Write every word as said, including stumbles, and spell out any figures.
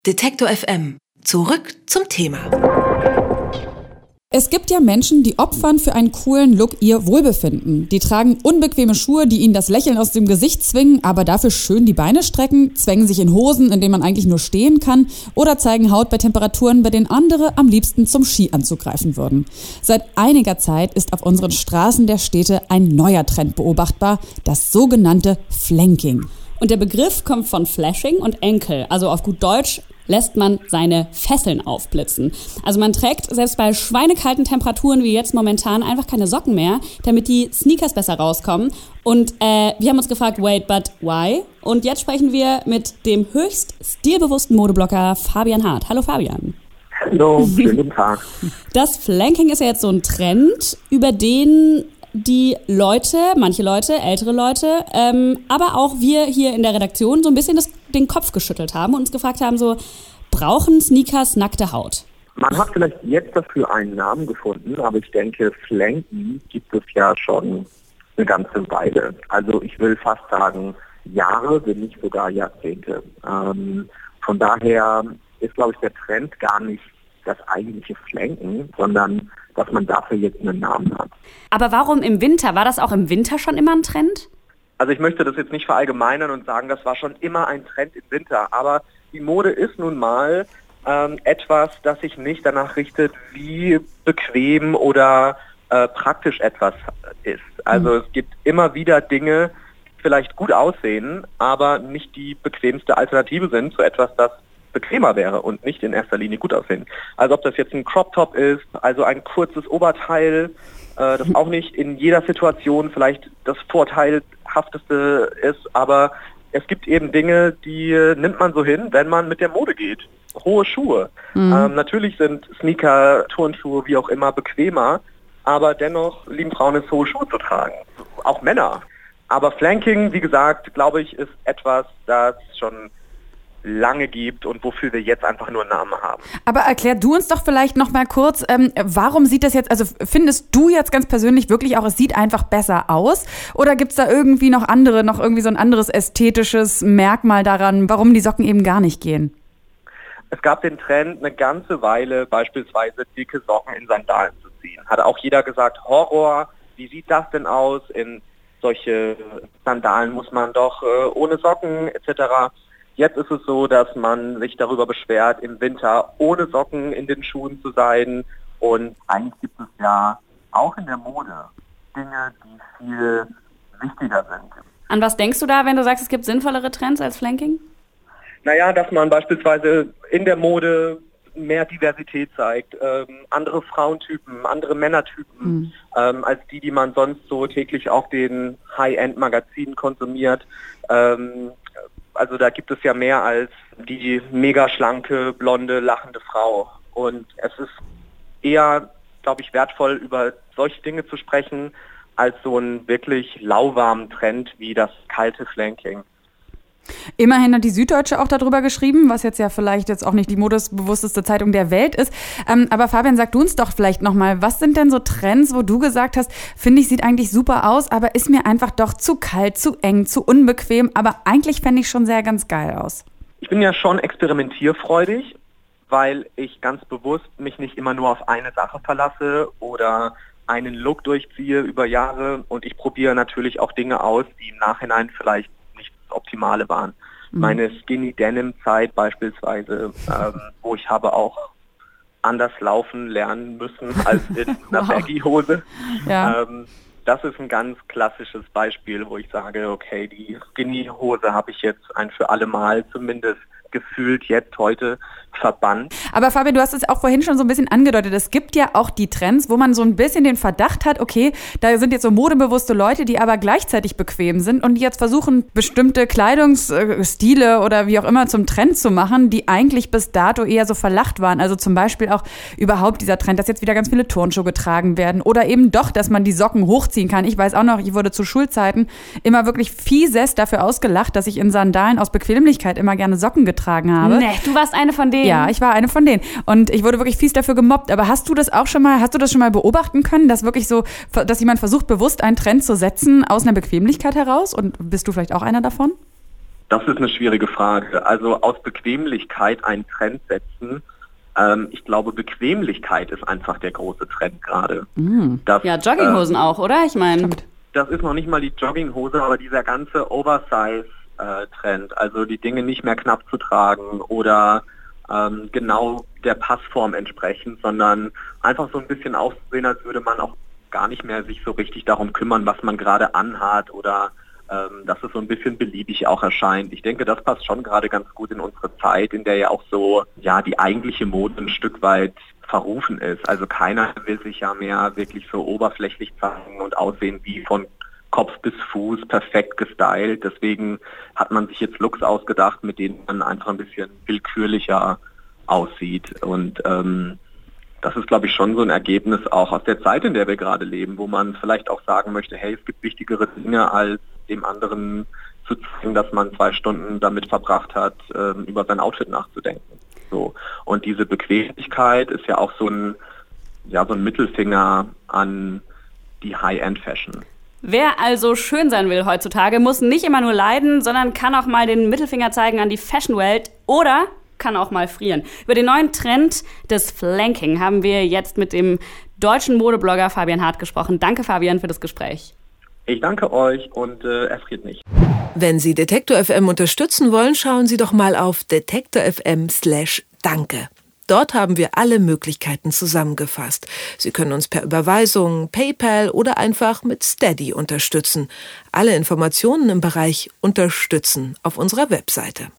Detektor F M. Zurück zum Thema. Es gibt ja Menschen, die opfern für einen coolen Look ihr Wohlbefinden. Die tragen unbequeme Schuhe, die ihnen das Lächeln aus dem Gesicht zwingen, aber dafür schön die Beine strecken, zwängen sich in Hosen, in denen man eigentlich nur stehen kann, oder zeigen Haut bei Temperaturen, bei denen andere am liebsten zum Skianzug greifen würden. Seit einiger Zeit ist auf unseren Straßen der Städte ein neuer Trend beobachtbar, das sogenannte Flanking. Und der Begriff kommt von Flashing und Ankle, also auf gut Deutsch lässt man seine Fesseln aufblitzen. Also man trägt selbst bei schweinekalten Temperaturen wie jetzt momentan einfach keine Socken mehr, damit die Sneakers besser rauskommen. Und äh, wir haben uns gefragt, wait, but why? Und jetzt sprechen wir mit dem höchst stilbewussten Modeblogger Fabian Hart. Hallo Fabian. Hallo, schönen guten Tag. Das Flanking ist ja jetzt so ein Trend, über den die Leute, manche Leute, ältere Leute, ähm, aber auch wir hier in der Redaktion so ein bisschen das, den Kopf geschüttelt haben und uns gefragt haben, so, brauchen Sneakers nackte Haut? Man hat vielleicht jetzt dafür einen Namen gefunden, aber ich denke, Flanken gibt es ja schon eine ganze Weile. Also ich will fast sagen Jahre, wenn nicht sogar Jahrzehnte. Ähm, von daher ist, glaube ich, der Trend gar nicht das eigentliche Flanken, sondern dass man dafür jetzt einen Namen hat. Aber warum im Winter? War das auch im Winter schon immer ein Trend? Also ich möchte das jetzt nicht verallgemeinern und sagen, das war schon immer ein Trend im Winter, aber die Mode ist nun mal ähm, etwas, das sich nicht danach richtet, wie bequem oder äh, praktisch etwas ist. Also mhm. es gibt immer wieder Dinge, die vielleicht gut aussehen, aber nicht die bequemste Alternative sind zu etwas, das bequemer wäre und nicht in erster Linie gut aussehen. Also ob das jetzt ein Crop Top ist, also ein kurzes Oberteil, äh, das auch nicht in jeder Situation vielleicht das vorteilhafteste ist, aber es gibt eben Dinge, die äh, nimmt man so hin, wenn man mit der Mode geht. Hohe Schuhe. Mhm. Ähm, natürlich sind Sneaker, Turnschuhe, wie auch immer, bequemer, aber dennoch lieben Frauen es, hohe Schuhe zu tragen. Auch Männer. Aber Flanking, wie gesagt, glaube ich, ist etwas, das schon lange gibt und wofür wir jetzt einfach nur einen Namen haben. Aber erklär du uns doch vielleicht noch mal kurz, ähm, warum sieht das jetzt, also findest du jetzt ganz persönlich wirklich auch, es sieht einfach besser aus? Oder gibt es da irgendwie noch andere, noch irgendwie so ein anderes ästhetisches Merkmal daran, warum die Socken eben gar nicht gehen? Es gab den Trend, eine ganze Weile beispielsweise dicke Socken in Sandalen zu ziehen. Hat auch jeder gesagt, Horror, wie sieht das denn aus? In solche Sandalen muss man doch äh, ohne Socken et cetera. Jetzt ist es so, dass man sich darüber beschwert, im Winter ohne Socken in den Schuhen zu sein. Und eigentlich gibt es ja auch in der Mode Dinge, die viel wichtiger sind. An was denkst du da, wenn du sagst, es gibt sinnvollere Trends als Flanking? Naja, dass man beispielsweise in der Mode mehr Diversität zeigt, ähm, andere Frauentypen, andere Männertypen, mhm. ähm, als die, die man sonst so täglich auf den High-End-Magazinen konsumiert. Ähm, Also da gibt es ja mehr als die mega schlanke, blonde, lachende Frau. Und es ist eher, glaube ich, wertvoll, über solche Dinge zu sprechen, als so einen wirklich lauwarmen Trend wie das kalte Flanking. Immerhin hat die Süddeutsche auch darüber geschrieben, was jetzt ja vielleicht jetzt auch nicht die modebewussteste Zeitung der Welt ist. Ähm, aber Fabian, sag du uns doch vielleicht nochmal, was sind denn so Trends, wo du gesagt hast, finde ich, sieht eigentlich super aus, aber ist mir einfach doch zu kalt, zu eng, zu unbequem, aber eigentlich fände ich schon sehr ganz geil aus. Ich bin ja schon experimentierfreudig, weil ich ganz bewusst mich nicht immer nur auf eine Sache verlasse oder einen Look durchziehe über Jahre, und ich probiere natürlich auch Dinge aus, die im Nachhinein vielleicht Optimale waren. Mhm. Meine Skinny-Denim-Zeit beispielsweise, ähm, wo ich habe auch anders laufen lernen müssen als in einer wow. Baggy-Hose. Ja. Ähm, das ist ein ganz klassisches Beispiel, wo ich sage, okay, die Skinny-Hose habe ich jetzt ein für alle Mal zumindest gefühlt jetzt heute verbannt. Aber Fabian, du hast es auch vorhin schon so ein bisschen angedeutet. Es gibt ja auch die Trends, wo man so ein bisschen den Verdacht hat, okay, da sind jetzt so modebewusste Leute, die aber gleichzeitig bequem sind und die jetzt versuchen, bestimmte Kleidungsstile oder wie auch immer zum Trend zu machen, die eigentlich bis dato eher so verlacht waren. Also zum Beispiel auch überhaupt dieser Trend, dass jetzt wieder ganz viele Turnschuhe getragen werden oder eben doch, dass man die Socken hochziehen kann. Ich weiß auch noch, ich wurde zu Schulzeiten immer wirklich fieses dafür ausgelacht, dass ich in Sandalen aus Bequemlichkeit immer gerne Socken getragen habe. Nee, du warst eine von denen. Ja, ich war eine von denen. Und ich wurde wirklich fies dafür gemobbt. Aber hast du das auch schon mal, hast du das schon mal beobachten können, dass wirklich so, dass jemand versucht, bewusst einen Trend zu setzen aus einer Bequemlichkeit heraus? Und bist du vielleicht auch einer davon? Das ist eine schwierige Frage. Also aus Bequemlichkeit einen Trend setzen. Ähm, ich glaube, Bequemlichkeit ist einfach der große Trend gerade. Mm. Das, ja, Jogginghosen äh, auch, oder? Ich meine, das ist noch nicht mal die Jogginghose, aber dieser ganze Oversize-Trend, also die Dinge nicht mehr knapp zu tragen oder ähm, genau der Passform entsprechend, sondern einfach so ein bisschen auszusehen, als würde man auch gar nicht mehr sich so richtig darum kümmern, was man gerade anhat oder ähm, dass es so ein bisschen beliebig auch erscheint. Ich denke, das passt schon gerade ganz gut in unsere Zeit, in der ja auch so ja die eigentliche Mode ein Stück weit verrufen ist. Also keiner will sich ja mehr wirklich so oberflächlich zeigen und aussehen wie von Kopf bis Fuß perfekt gestylt. Deswegen hat man sich jetzt Looks ausgedacht, mit denen man einfach ein bisschen willkürlicher aussieht. Und ähm, das ist, glaube ich, schon so ein Ergebnis auch aus der Zeit, in der wir gerade leben, wo man vielleicht auch sagen möchte, hey, es gibt wichtigere Dinge, als dem anderen zu zeigen, dass man zwei Stunden damit verbracht hat, ähm, über sein Outfit nachzudenken. So. Und diese Bequemlichkeit ist ja auch so ein, ja, so ein Mittelfinger an die High-End-Fashion. Wer also schön sein will heutzutage, muss nicht immer nur leiden, sondern kann auch mal den Mittelfinger zeigen an die Fashion-Welt oder kann auch mal frieren. Über den neuen Trend des Flanking haben wir jetzt mit dem deutschen Modeblogger Fabian Hart gesprochen. Danke, Fabian, für das Gespräch. Ich danke euch und äh, er friert nicht. Wenn Sie Detektor F M unterstützen wollen, schauen Sie doch mal auf detektor F M slash danke. Dort haben wir alle Möglichkeiten zusammengefasst. Sie können uns per Überweisung, PayPal oder einfach mit Steady unterstützen. Alle Informationen im Bereich Unterstützen auf unserer Webseite.